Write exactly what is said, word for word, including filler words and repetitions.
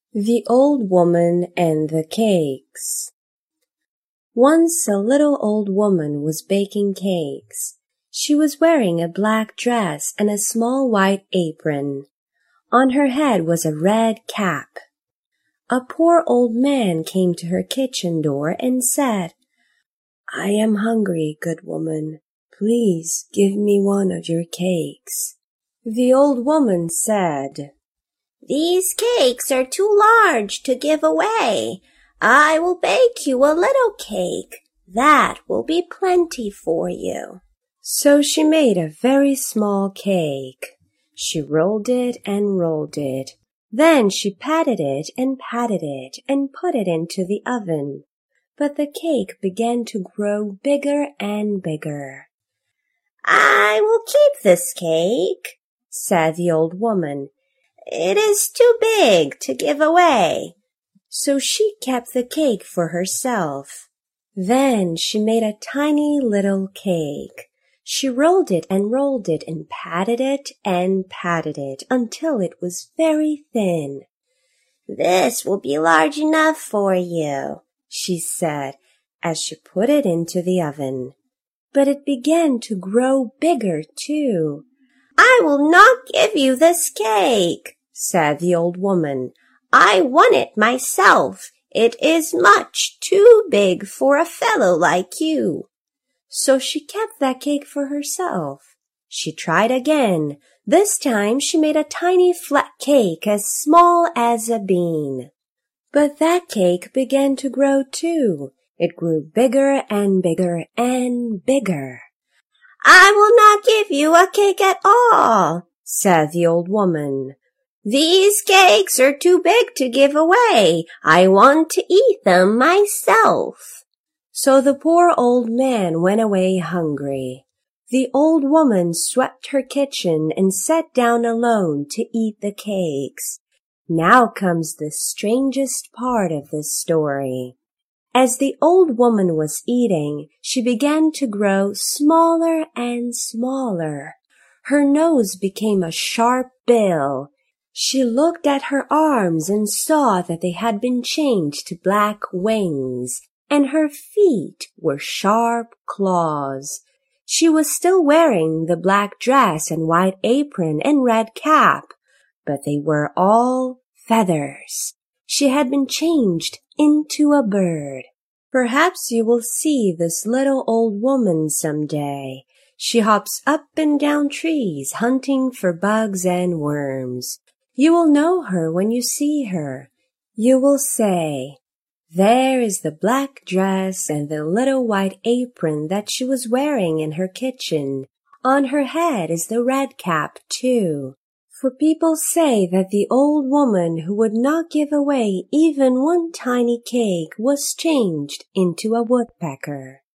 The Old Woman and the Cakes. Once a little old woman was baking cakes. She was wearing a black dress and a small white apron. On her head was a red cap. A poor old man came to her kitchen door and said, "I am hungry, good woman. Please give me one of your cakes." The old woman said, "These cakes are too large to give away. I will bake you a little cake. That will be plenty for you." So she made a very small cake. She rolled it and rolled it. Then she patted it and patted it and put it into the oven. But the cake began to grow bigger and bigger. "I will keep this cake," said the old woman. "It is too big to give away." So she kept the cake for herself. Then she made a tiny little cake. She rolled it and rolled it and patted it and patted it until it was very thin. "This will be large enough for you," she said as she put it into the oven. But it began to grow bigger too. "I will not give you this cake," said the old woman. "I won it myself. It is much too big for a fellow like you." So she kept that cake for herself. She tried again. This time she made a tiny flat cake as small as a bean. But that cake began to grow too. It grew bigger and bigger and bigger. "I will not give you a cake at all," said the old woman. "These cakes are too big to give away. I want to eat them myself." So the poor old man went away hungry. The old woman swept her kitchen and sat down alone to eat the cakes. Now comes the strangest part of this story. As the old woman was eating, she began to grow smaller and smaller. Her nose became a sharp bill. She looked at her arms and saw that they had been changed to black wings, and her feet were sharp claws. She was still wearing the black dress and white apron and red cap, but they were all feathers. She had been changed into a bird. Perhaps you will see this little old woman someday. She hops up and down trees, hunting for bugs and worms. You will know her when you see her. You will say, "There is the black dress and the little white apron that she was wearing in her kitchen. On her head is the red cap, too." For people say that the old woman who would not give away even one tiny cake was changed into a woodpecker.